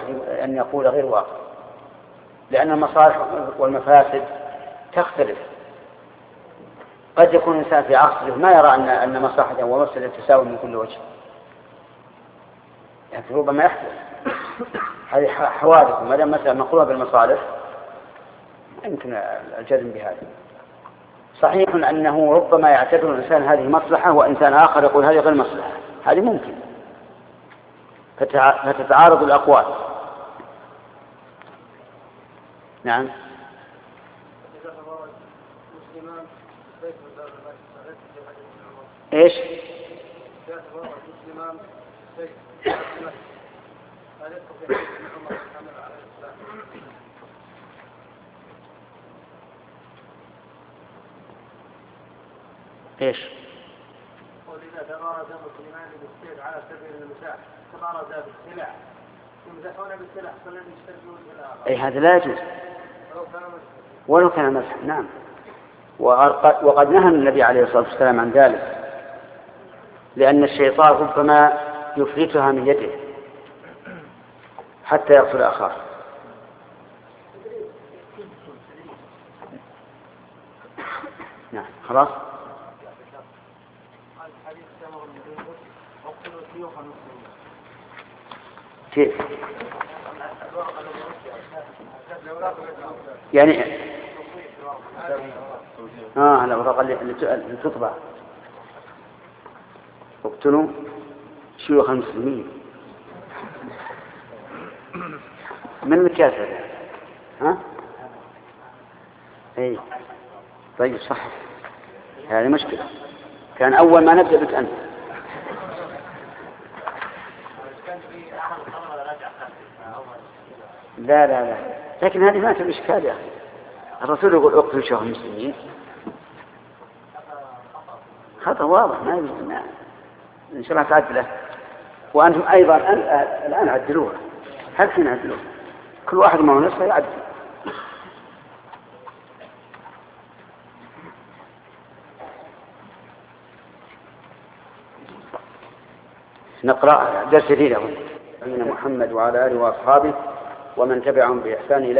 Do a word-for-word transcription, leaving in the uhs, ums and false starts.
الواحد أن يقول غير واقع، لأن المصالح والمفاسد تختلف. قد يكون الإنسان في عصره ما يرى أن أن مصلحة ومفسدة تساوي من كل وجه، لكن ربما يحدث. هذه حوادث ما دام مثلا مقرونة بالمصالح يمكن الجزم بهذا. صحيح أنه ربما يعتبر الإنسان هذه مصلحة وإنسان آخر يقول هذه غير مصلحة، هذه ممكن، فتتعارض الأقوال. نعم. ايش؟ ايش؟ وإذا تبارز مسلمان بالسيف على سبيل المزاح تبارز بالسلع يمزحون بالسلع فلن يشتركون في الآخر. أي هذا لا يجوز ولو كان مزحا. نعم. وقد نهى النبي عليه الصلاة والسلام عن ذلك، لأن الشيطان ربما يفلتها من يده حتى يقتل أخاه. نعم. خلاص. كيف يعني؟ اه الأوراق اللي تطبع. اقتلوا شيوخ المسلمين من مكاسب. ها اي طيب صح، هذه مشكلة. كان أول ما نبدأ بك أنت. لا لا لا، لكن هذه ما تبي إشكال يا أخي. الرسول يقول اقتلوا شيوخ المسلمين، خطأ واضح ما يمكن. إن شاء الله تعدله. وأنتم أيضا الآن عدلوها، هل حين عدلوها كل واحد ما هو نصف يعدل. نقرأ درس جديد من محمد وعلى آله وأصحابه ومن تبعهم بإحسان إليه.